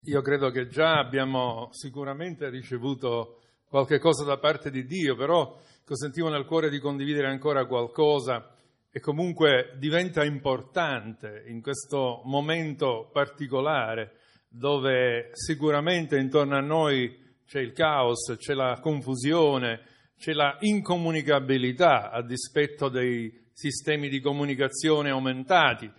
Io credo che già abbiamo sicuramente ricevuto qualche cosa da parte di Dio, però sentivo nel cuore di condividere ancora qualcosa e comunque diventa importante in questo momento particolare dove sicuramente intorno a noi c'è il caos, c'è la confusione, c'è la incomunicabilità a dispetto dei sistemi di comunicazione aumentati.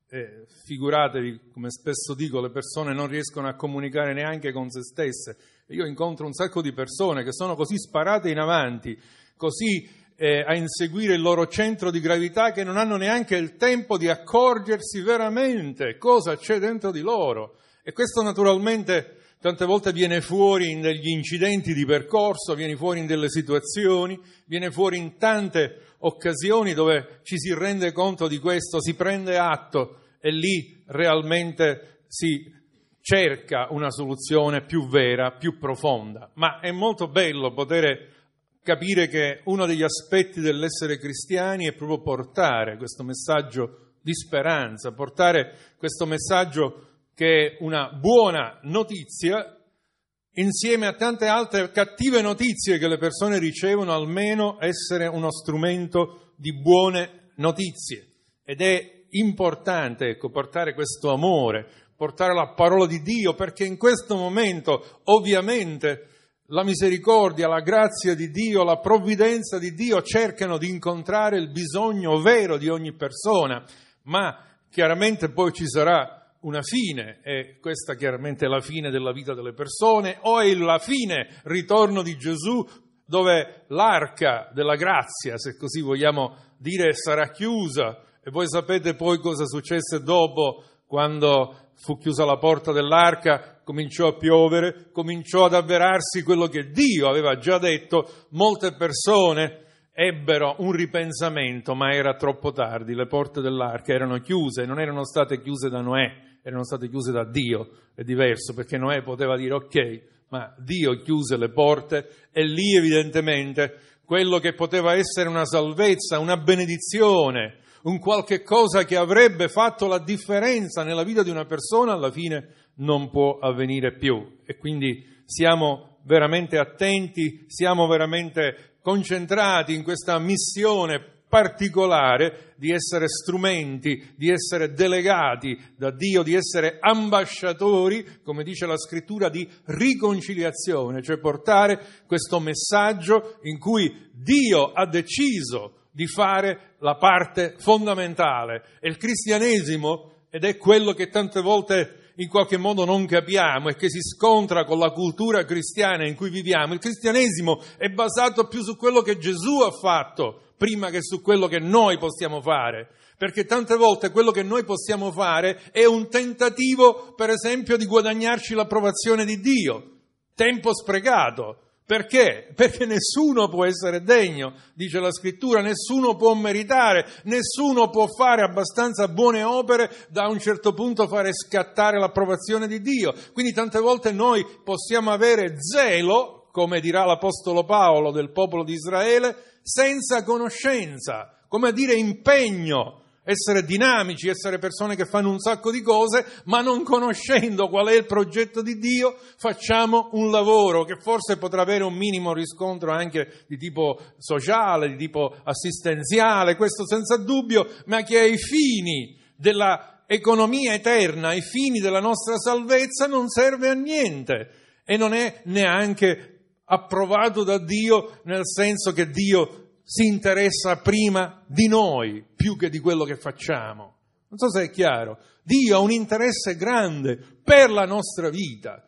Figuratevi, come spesso dico, le persone non riescono a comunicare neanche con se stesse. Io incontro un sacco di persone che sono così sparate in avanti, così a inseguire il loro centro di gravità, che non hanno neanche il tempo di accorgersi veramente cosa c'è dentro di loro. E questo naturalmente tante volte viene fuori in degli incidenti di percorso, viene fuori in delle situazioni, viene fuori in tante occasioni dove ci si rende conto di questo, si prende atto e lì realmente si cerca una soluzione più vera, più profonda. Ma è molto bello poter capire che uno degli aspetti dell'essere cristiani è proprio portare questo messaggio di speranza, portare questo messaggio che è una buona notizia insieme a tante altre cattive notizie che le persone ricevono, almeno essere uno strumento di buone notizie. Ed è importante, portare questo amore, portare la parola di Dio, perché in questo momento ovviamente la misericordia, la grazia di Dio, la provvidenza di Dio cercano di incontrare il bisogno vero di ogni persona, ma chiaramente poi ci sarà una fine, e questa chiaramente è la fine della vita delle persone, o è la fine, ritorno di Gesù, dove l'arca della grazia, se così vogliamo dire, sarà chiusa. E voi sapete poi cosa successe dopo, quando fu chiusa la porta dell'arca, cominciò a piovere, cominciò ad avverarsi quello che Dio aveva già detto, molte persone ebbero un ripensamento, ma era troppo tardi, le porte dell'arca erano chiuse, non erano state chiuse da Noè, erano state chiuse da Dio. È diverso, perché Noè poteva dire ok, ma Dio chiuse le porte e lì evidentemente quello che poteva essere una salvezza, una benedizione, un qualche cosa che avrebbe fatto la differenza nella vita di una persona, alla fine non può avvenire più. E quindi siamo veramente attenti, siamo veramente concentrati in questa missione particolare di essere strumenti, di essere delegati da Dio, di essere ambasciatori, come dice la Scrittura, di riconciliazione, cioè portare questo messaggio in cui Dio ha deciso di fare la parte fondamentale. E il cristianesimo, ed è quello che tante volte in qualche modo non capiamo e che si scontra con la cultura cristiana in cui viviamo, il cristianesimo è basato più su quello che Gesù ha fatto prima che su quello che noi possiamo fare, perché tante volte quello che noi possiamo fare è un tentativo, per esempio, di guadagnarci l'approvazione di Dio, tempo sprecato. Perché? Perché nessuno può essere degno, dice la Scrittura, nessuno può meritare, nessuno può fare abbastanza buone opere da a un certo punto fare scattare l'approvazione di Dio. Quindi tante volte noi possiamo avere zelo, come dirà l'Apostolo Paolo, del popolo di Israele, senza conoscenza, come a dire impegno, essere dinamici, essere persone che fanno un sacco di cose, ma non conoscendo qual è il progetto di Dio, facciamo un lavoro che forse potrà avere un minimo riscontro anche di tipo sociale, di tipo assistenziale, questo senza dubbio, ma che ai fini della economia eterna, ai fini della nostra salvezza non serve a niente e non è neanche approvato da Dio, nel senso che Dio si interessa prima di noi, più che di quello che facciamo. Non so se è chiaro. Dio ha un interesse grande per la nostra vita,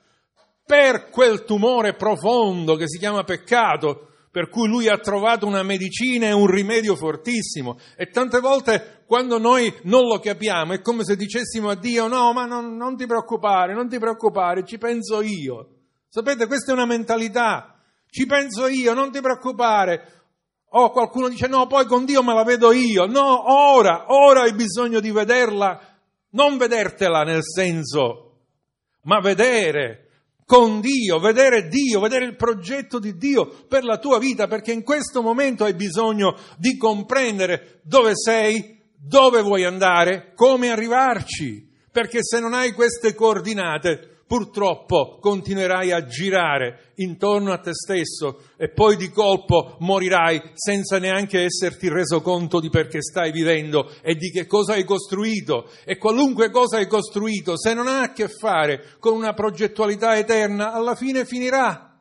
per quel tumore profondo che si chiama peccato, per cui Lui ha trovato una medicina e un rimedio fortissimo. E tante volte, quando noi non lo capiamo, è come se dicessimo a Dio, no, ma non ti preoccupare, ci penso io. Sapete, questa è una mentalità. Ci penso io, non ti preoccupare. O qualcuno dice, no, poi con Dio me la vedo io. No, ora hai bisogno di vederla, non vedertela nel senso, ma vedere con Dio, vedere il progetto di Dio per la tua vita, perché in questo momento hai bisogno di comprendere dove sei, dove vuoi andare, come arrivarci, perché se non hai queste coordinate purtroppo continuerai a girare intorno a te stesso e poi di colpo morirai senza neanche esserti reso conto di perché stai vivendo e di che cosa hai costruito. E qualunque cosa hai costruito, se non ha a che fare con una progettualità eterna, alla fine finirà.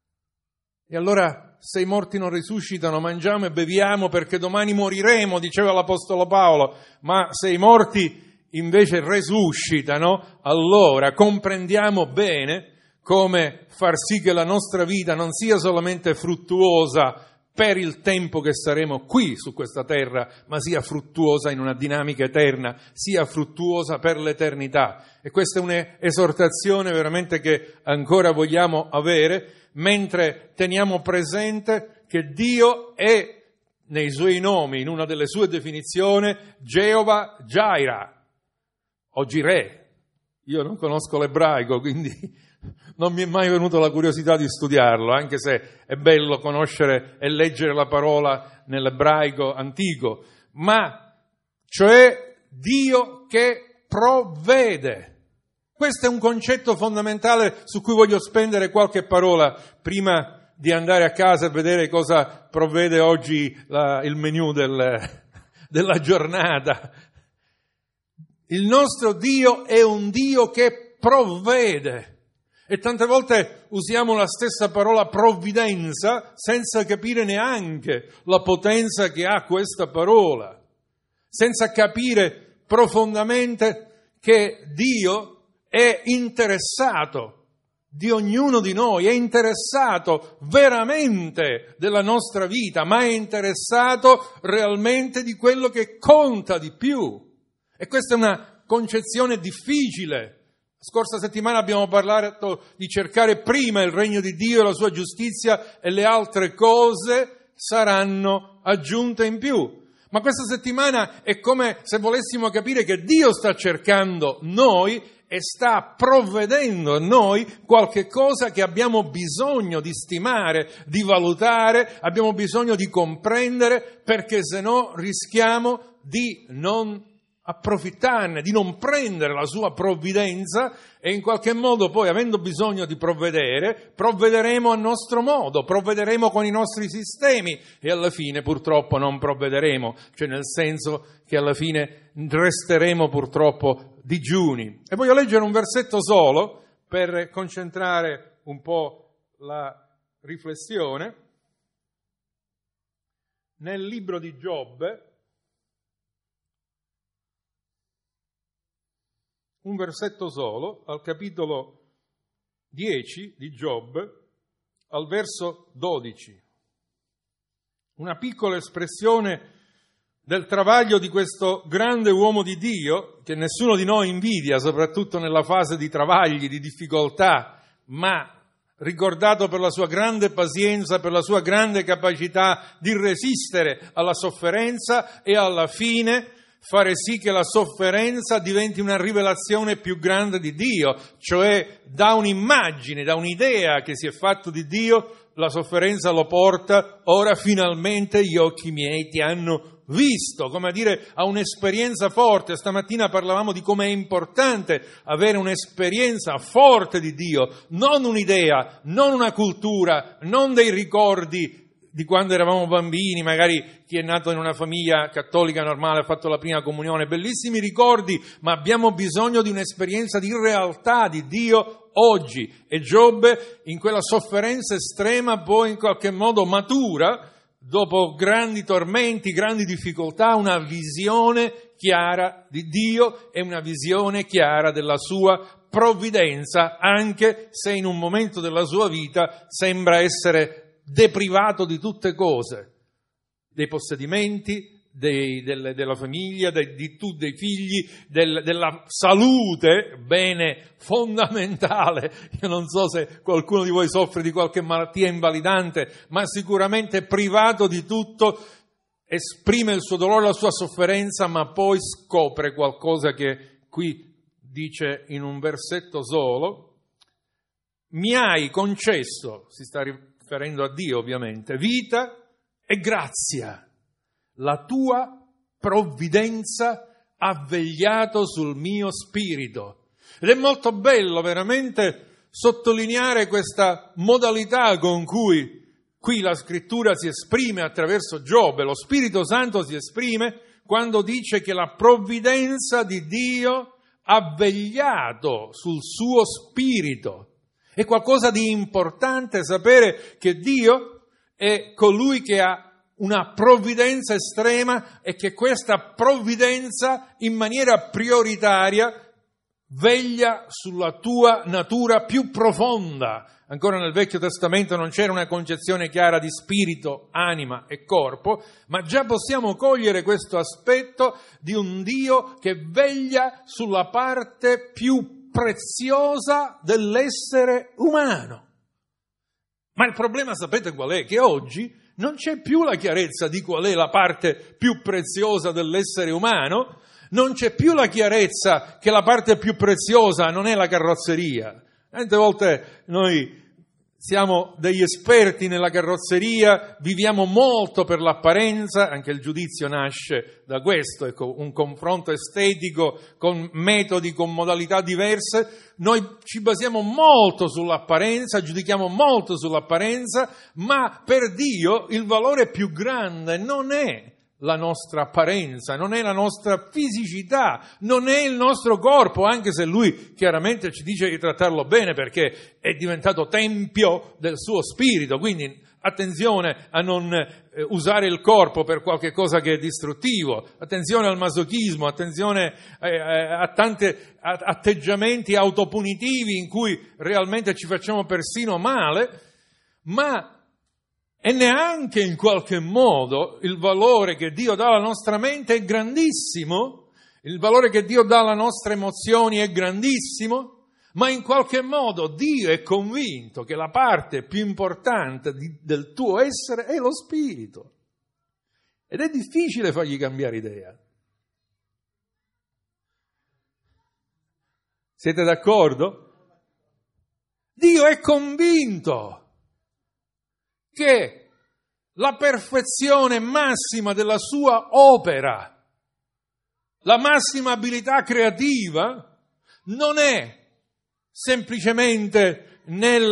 E allora, se i morti non risuscitano, mangiamo e beviamo perché domani moriremo, diceva l'Apostolo Paolo, ma se i morti invece resuscitano, allora comprendiamo bene come far sì che la nostra vita non sia solamente fruttuosa per il tempo che saremo qui su questa terra, ma sia fruttuosa in una dinamica eterna, sia fruttuosa per l'eternità. E questa è un'esortazione veramente che ancora vogliamo avere, mentre teniamo presente che Dio è, nei suoi nomi, in una delle sue definizioni, Geova Jireh, oggi re. Io non conosco l'ebraico, quindi non mi è mai venuta la curiosità di studiarlo, anche se è bello conoscere e leggere la parola nell'ebraico antico, ma cioè Dio che provvede. Questo è un concetto fondamentale su cui voglio spendere qualche parola prima di andare a casa e vedere cosa provvede oggi il menù della giornata. Il nostro Dio è un Dio che provvede e tante volte usiamo la stessa parola provvidenza senza capire neanche la potenza che ha questa parola, senza capire profondamente che Dio è interessato di ognuno di noi, è interessato veramente della nostra vita, ma è interessato realmente di quello che conta di più. E questa è una concezione difficile. Scorsa settimana abbiamo parlato di cercare prima il regno di Dio e la sua giustizia e le altre cose saranno aggiunte in più. Ma questa settimana è come se volessimo capire che Dio sta cercando noi e sta provvedendo a noi qualche cosa che abbiamo bisogno di stimare, di valutare, abbiamo bisogno di comprendere, perché se no rischiamo di non approfittarne, di non prendere la sua provvidenza e in qualche modo poi, avendo bisogno di provvedere, provvederemo a nostro modo, provvederemo con i nostri sistemi e alla fine purtroppo non provvederemo, cioè nel senso che alla fine resteremo purtroppo digiuni. E voglio leggere un versetto solo per concentrare un po' la riflessione. Nel libro di Giobbe, un versetto solo, al capitolo 10 di Giobbe, al verso 12. Una piccola espressione del travaglio di questo grande uomo di Dio, che nessuno di noi invidia, soprattutto nella fase di travagli, di difficoltà, ma ricordato per la sua grande pazienza, per la sua grande capacità di resistere alla sofferenza e alla fine fare sì che la sofferenza diventi una rivelazione più grande di Dio, cioè da un'immagine, da un'idea che si è fatto di Dio, la sofferenza lo porta, ora finalmente gli occhi miei ti hanno visto, come a dire, a un'esperienza forte. Stamattina parlavamo di come è importante avere un'esperienza forte di Dio, non un'idea, non una cultura, non dei ricordi di quando eravamo bambini, magari chi è nato in una famiglia cattolica normale ha fatto la prima comunione, bellissimi ricordi, ma abbiamo bisogno di un'esperienza di realtà di Dio oggi. E Giobbe in quella sofferenza estrema poi in qualche modo matura, dopo grandi tormenti, grandi difficoltà, una visione chiara di Dio e una visione chiara della sua provvidenza, anche se in un momento della sua vita sembra essere deprivato di tutte cose, dei possedimenti, della famiglia, dei figli, della salute, bene fondamentale. Io non so se qualcuno di voi soffre di qualche malattia invalidante, ma sicuramente privato di tutto, esprime il suo dolore, la sua sofferenza, ma poi scopre qualcosa che qui dice in un versetto solo: mi hai concesso, si sta riferendo a Dio ovviamente, vita e grazia. La tua provvidenza ha vegliato sul mio spirito. Ed è molto bello veramente sottolineare questa modalità con cui qui la Scrittura si esprime attraverso Giobbe. Lo Spirito Santo si esprime quando dice che la provvidenza di Dio ha vegliato sul suo spirito. È qualcosa di importante sapere che Dio è colui che ha una provvidenza estrema e che questa provvidenza in maniera prioritaria veglia sulla tua natura più profonda. Ancora nel Vecchio Testamento non c'era una concezione chiara di spirito, anima e corpo, ma già possiamo cogliere questo aspetto di un Dio che veglia sulla parte più preziosa dell'essere umano. Ma il problema sapete qual è? Che oggi non c'è più la chiarezza di qual è la parte più preziosa dell'essere umano, non c'è più la chiarezza che la parte più preziosa non è la carrozzeria. Tante volte noi siamo degli esperti nella carrozzeria, viviamo molto per l'apparenza, anche il giudizio nasce da questo, ecco, un confronto estetico con metodi, con modalità diverse. Noi ci basiamo molto sull'apparenza, giudichiamo molto sull'apparenza, ma per Dio il valore più grande non è la nostra apparenza, non è la nostra fisicità, non è il nostro corpo, anche se Lui chiaramente ci dice di trattarlo bene perché è diventato tempio del suo spirito, quindi attenzione a non usare il corpo per qualche cosa che è distruttivo, attenzione al masochismo, attenzione a tanti atteggiamenti autopunitivi in cui realmente ci facciamo persino male, ma e neanche in qualche modo il valore che Dio dà alla nostra mente è grandissimo, il valore che Dio dà alle nostre emozioni è grandissimo, ma in qualche modo Dio è convinto che la parte più importante del tuo essere è lo spirito. Ed è difficile fargli cambiare idea. Siete d'accordo? Dio è convinto che la perfezione massima della sua opera, la massima abilità creativa, non è semplicemente nel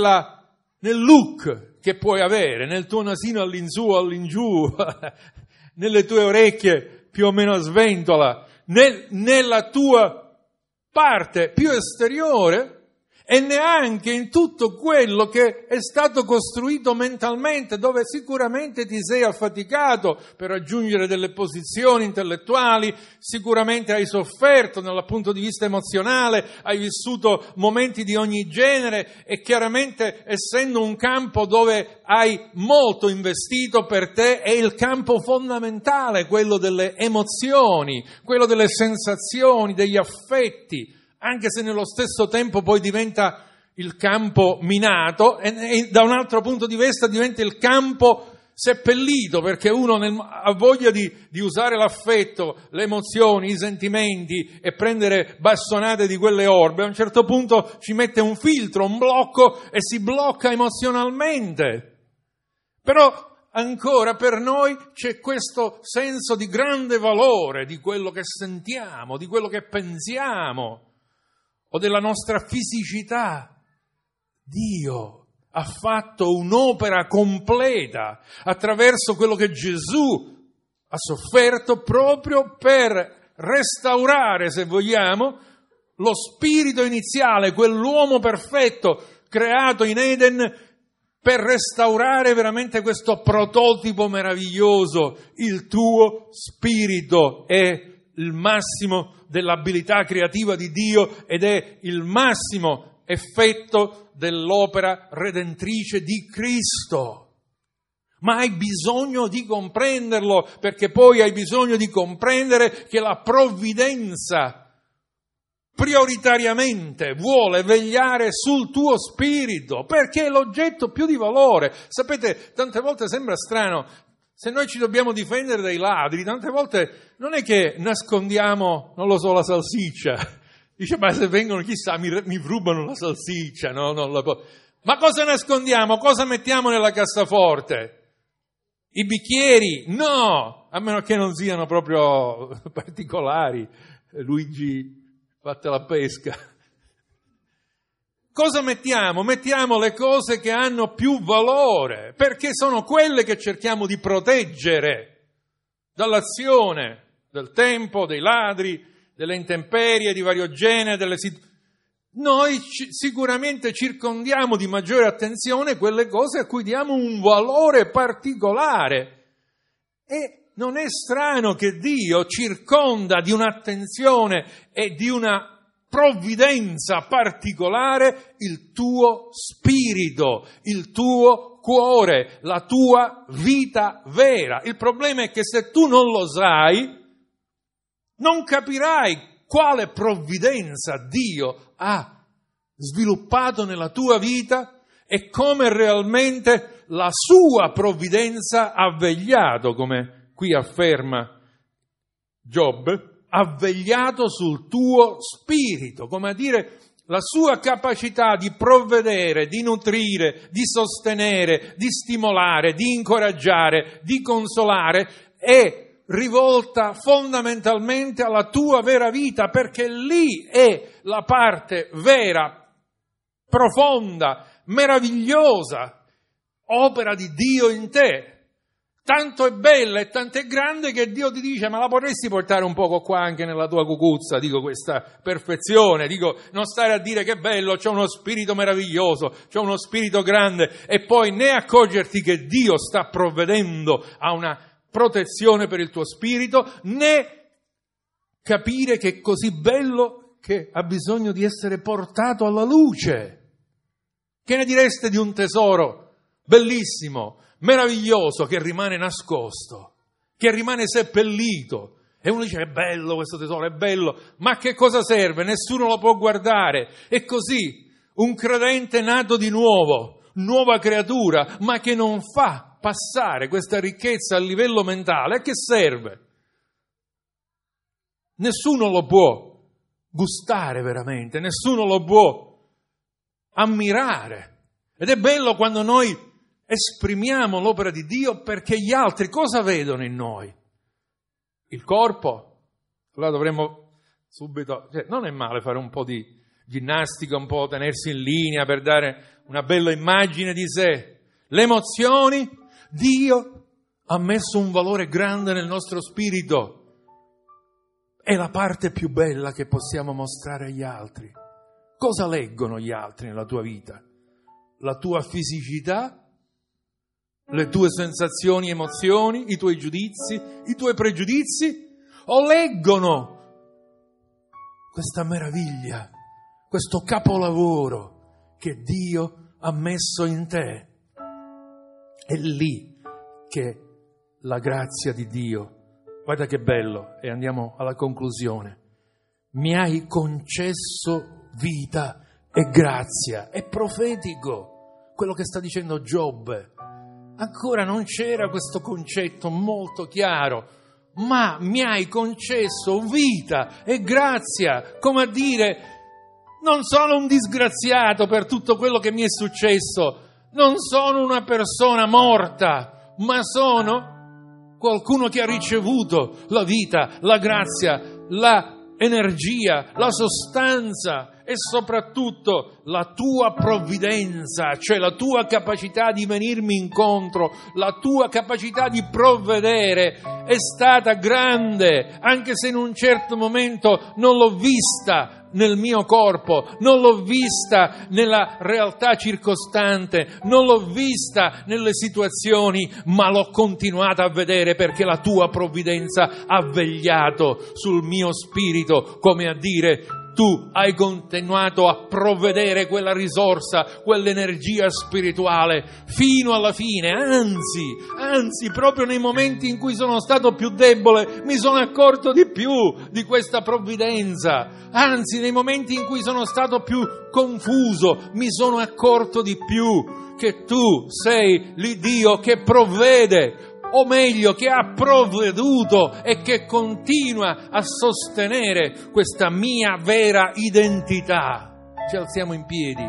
look che puoi avere, nel tuo nasino all'insù o all'ingiù, nelle tue orecchie più o meno a sventola, nella tua parte più esteriore, e neanche in tutto quello che è stato costruito mentalmente, dove sicuramente ti sei affaticato per raggiungere delle posizioni intellettuali, sicuramente hai sofferto dal punto di vista emozionale, hai vissuto momenti di ogni genere e chiaramente essendo un campo dove hai molto investito, per te è il campo fondamentale, quello delle emozioni, quello delle sensazioni, degli affetti, anche se nello stesso tempo poi diventa il campo minato e da un altro punto di vista diventa il campo seppellito, perché uno ha voglia di usare l'affetto, le emozioni, i sentimenti e prendere bassonate di quelle orbe, a un certo punto ci mette un filtro, un blocco e si blocca emozionalmente. Però ancora per noi c'è questo senso di grande valore di quello che sentiamo, di quello che pensiamo, o della nostra fisicità. Dio ha fatto un'opera completa attraverso quello che Gesù ha sofferto proprio per restaurare, se vogliamo, lo spirito iniziale, quell'uomo perfetto creato in Eden, per restaurare veramente questo prototipo meraviglioso. Il tuo spirito è il massimo dell'abilità creativa di Dio ed è il massimo effetto dell'opera redentrice di Cristo. Ma hai bisogno di comprenderlo, perché poi hai bisogno di comprendere che la provvidenza prioritariamente vuole vegliare sul tuo spirito, perché è l'oggetto più di valore. Sapete, tante volte sembra strano, se noi ci dobbiamo difendere dai ladri, tante volte non è che nascondiamo, non lo so, la salsiccia. Dice, ma se vengono, chissà, mi rubano la salsiccia, no? Ma cosa nascondiamo? Cosa mettiamo nella cassaforte? I bicchieri? No! A meno che non siano proprio particolari. Luigi, fatta la pesca. Cosa mettiamo? Mettiamo le cose che hanno più valore, perché sono quelle che cerchiamo di proteggere dall'azione del tempo, dei ladri, delle intemperie di vario genere, Noi sicuramente circondiamo di maggiore attenzione quelle cose a cui diamo un valore particolare. E non è strano che Dio circonda di un'attenzione e di una provvidenza particolare il tuo spirito, il tuo cuore, la tua vita vera. Il problema è che se tu non lo sai, non capirai quale provvidenza Dio ha sviluppato nella tua vita e come realmente la sua provvidenza ha vegliato, come qui afferma Giobbe, ha vegliato sul tuo spirito, come a dire la sua capacità di provvedere, di nutrire, di sostenere, di stimolare, di incoraggiare, di consolare è rivolta fondamentalmente alla tua vera vita, perché lì è la parte vera, profonda, meravigliosa, opera di Dio in te. Tanto è bella e tanto è grande che Dio ti dice: ma la potresti portare un poco qua anche nella tua cucuzza, dico questa perfezione, dico non stare a dire che bello, c'è uno spirito meraviglioso, c'è uno spirito grande, e poi né accorgerti che Dio sta provvedendo a una protezione per il tuo spirito, né capire che è così bello che ha bisogno di essere portato alla luce. Che ne direste di un tesoro bellissimo, meraviglioso, che rimane nascosto, che rimane seppellito? E uno dice: è bello questo tesoro, è bello, ma a che cosa serve? Nessuno lo può guardare. E così un credente nato di nuovo, nuova creatura, ma che non fa passare questa ricchezza a livello mentale, a che serve? Nessuno lo può gustare veramente, nessuno lo può ammirare. Ed è bello quando noi esprimiamo l'opera di Dio, perché gli altri cosa vedono in noi? Il corpo? Allora dovremmo subito... non è male fare un po' di ginnastica, un po' tenersi in linea per dare una bella immagine di sé. Le emozioni? Dio ha messo un valore grande nel nostro spirito. È la parte più bella che possiamo mostrare agli altri. Cosa leggono gli altri nella tua vita? La tua fisicità? Le tue sensazioni, emozioni, i tuoi giudizi, i tuoi pregiudizi? O leggono questa meraviglia, questo capolavoro che Dio ha messo in te? È lì che la grazia di Dio, guarda che bello, e andiamo alla conclusione, mi hai concesso vita e grazia. È profetico quello che sta dicendo Giobbe. Ancora non c'era questo concetto molto chiaro, ma mi hai concesso vita e grazia, come a dire: non sono un disgraziato per tutto quello che mi è successo, non sono una persona morta, ma sono qualcuno che ha ricevuto la vita, la grazia, la energia, la sostanza e soprattutto la tua provvidenza, cioè la tua capacità di venirmi incontro, la tua capacità di provvedere è stata grande, anche se in un certo momento non l'ho vista nel mio corpo, non l'ho vista nella realtà circostante, non l'ho vista nelle situazioni, ma l'ho continuata a vedere perché la tua provvidenza ha vegliato sul mio spirito, come a dire: tu hai continuato a provvedere quella risorsa, quell'energia spirituale fino alla fine, anzi, proprio nei momenti in cui sono stato più debole mi sono accorto di più di questa provvidenza, anzi nei momenti in cui sono stato più confuso mi sono accorto di più che tu sei l'Iddio che provvede, o meglio che ha provveduto e che continua a sostenere questa mia vera identità. Ci alziamo in piedi.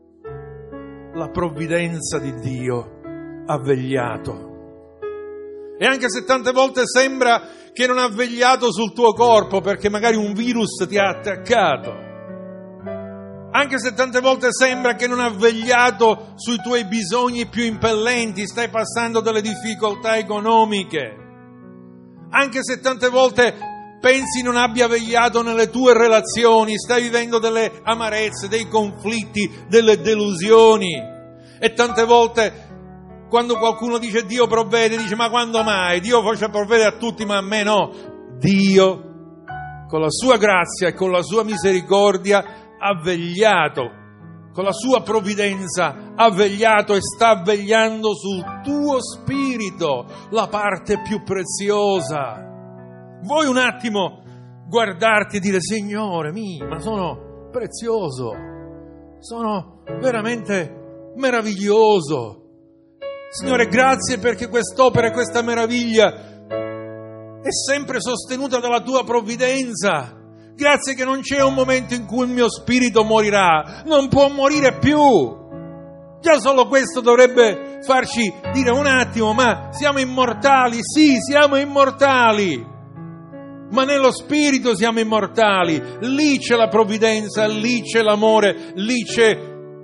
La provvidenza di Dio ha vegliato E anche se tante volte sembra che non ha vegliato sul tuo corpo perché magari un virus ti ha attaccato, anche se tante volte sembra che non ha vegliato sui tuoi bisogni più impellenti, stai passando delle difficoltà economiche, anche se tante volte pensi non abbia vegliato nelle tue relazioni, stai vivendo delle amarezze, dei conflitti, delle delusioni, e tante volte quando qualcuno dice Dio provvede, dice ma quando mai? Dio faccia provvedere a tutti ma a me no. Dio con la sua grazia e con la sua misericordia ha vegliato, con la sua provvidenza ha vegliato e sta vegliando sul tuo spirito, la parte più preziosa. Vuoi un attimo guardarti e dire Signore mio, ma sono prezioso, sono veramente meraviglioso. Signore, grazie perché quest'opera e questa meraviglia è sempre sostenuta dalla tua provvidenza. Grazie che non c'è un momento in cui il mio spirito morirà, non può morire più. Già solo questo dovrebbe farci dire un attimo, ma siamo immortali? Sì, siamo immortali, ma nello spirito siamo immortali. Lì c'è la provvidenza, lì c'è l'amore, lì c'è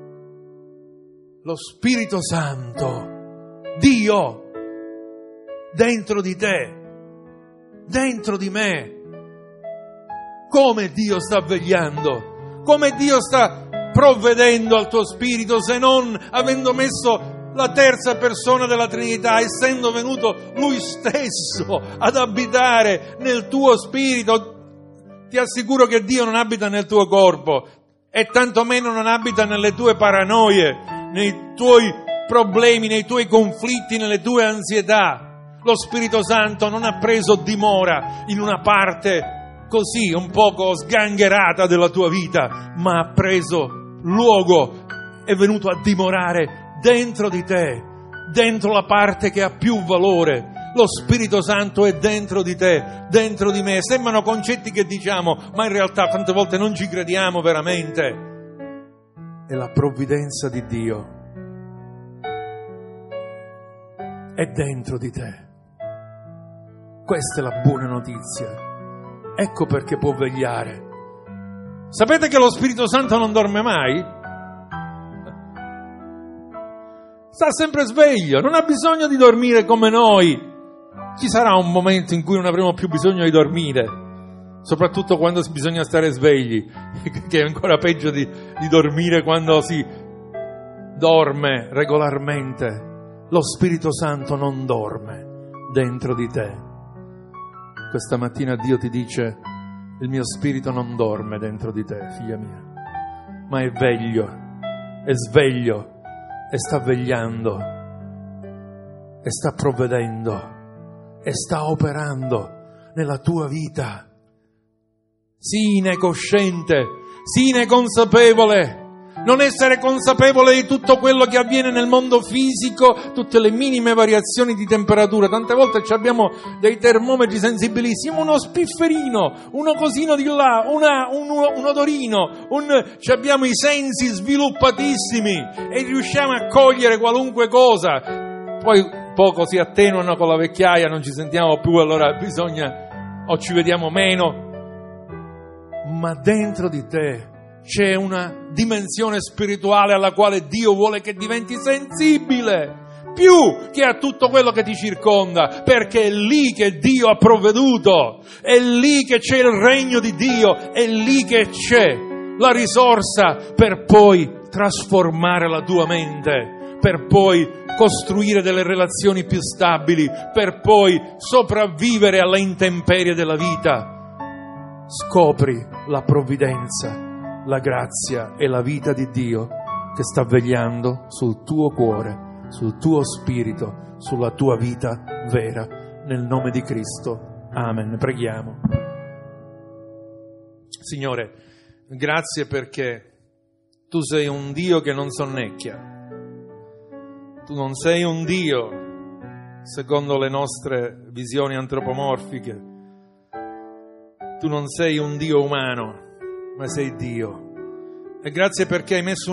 lo Spirito Santo, Dio, dentro di te, dentro di me. Come Dio sta vegliando, come Dio sta provvedendo al tuo spirito, se non avendo messo la terza persona della Trinità, essendo venuto Lui stesso ad abitare nel tuo spirito. Ti assicuro che Dio non abita nel tuo corpo e tantomeno non abita nelle tue paranoie, nei tuoi problemi, nei tuoi conflitti, nelle tue ansietà. Lo Spirito Santo non ha preso dimora in una parte così un poco sgangherata della tua vita, ma ha preso luogo, è venuto a dimorare dentro di te, dentro la parte che ha più valore. Lo Spirito Santo è dentro di te, dentro di me. Sembrano concetti che diciamo, ma in realtà tante volte non ci crediamo veramente. È la provvidenza di Dio, è dentro di te. Questa è la buona notizia. Ecco perché può vegliare. Sapete che lo Spirito Santo non dorme mai? Sta sempre sveglio, non ha bisogno di dormire come noi. Ci sarà un momento in cui non avremo più bisogno di dormire, soprattutto quando bisogna stare svegli, che è ancora peggio di dormire quando si dorme regolarmente. Lo Spirito Santo non dorme dentro di te. Questa mattina Dio ti dice: il mio spirito non dorme dentro di te, figlia mia, ma è veglio, è sveglio e sta vegliando e sta provvedendo e sta operando nella tua vita. Sii cosciente, sii consapevole. Non essere consapevole di tutto quello che avviene nel mondo fisico, tutte le minime variazioni di temperatura. Tante volte abbiamo dei termometri sensibilissimi, uno spifferino, uno cosino di là, un odorino, abbiamo i sensi sviluppatissimi e riusciamo a cogliere qualunque cosa. Poi poco si attenuano con la vecchiaia, non ci sentiamo più, allora bisogna, o ci vediamo meno. Ma dentro di te c'è una dimensione spirituale alla quale Dio vuole che diventi sensibile, più che a tutto quello che ti circonda, perché è lì che Dio ha provveduto, è lì che c'è il regno di Dio, è lì che c'è la risorsa per poi trasformare la tua mente, per poi costruire delle relazioni più stabili, per poi sopravvivere alle intemperie della vita. Scopri la provvidenza, la grazia e la vita di Dio che sta vegliando sul tuo cuore, sul tuo spirito, sulla tua vita vera, nel nome di Cristo. Amen. Preghiamo. Signore, grazie perché tu sei un Dio che non sonnecchia. Tu non sei un Dio secondo le nostre visioni antropomorfiche. Tu non sei un Dio umano, ma sei Dio. E grazie perché hai messo un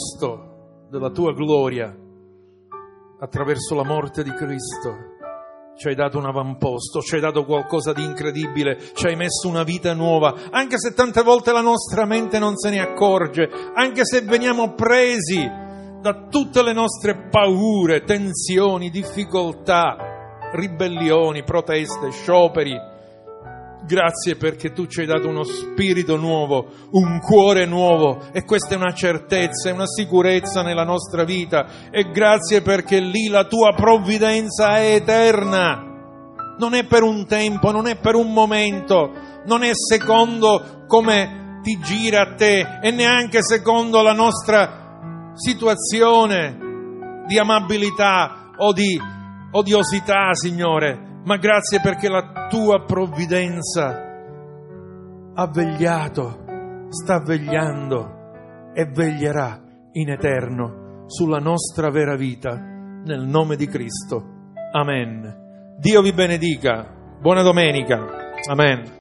avamposto della tua gloria attraverso la morte di Cristo ci hai dato un avamposto, ci hai dato qualcosa di incredibile, ci hai messo una vita nuova, anche se tante volte la nostra mente non se ne accorge, anche se veniamo presi da tutte le nostre paure, tensioni, difficoltà, ribellioni, proteste, scioperi. Grazie perché tu ci hai dato uno spirito nuovo, un cuore nuovo, e questa è una certezza, è una sicurezza nella nostra vita, e grazie perché lì la tua provvidenza è eterna, non è per un tempo, non è per un momento, non è secondo come ti gira a te e neanche secondo la nostra situazione di amabilità o di odiosità, Signore. Ma grazie perché la tua provvidenza ha vegliato, sta vegliando e veglierà in eterno sulla nostra vera vita, nel nome di Cristo. Amen. Dio vi benedica. Buona domenica. Amen.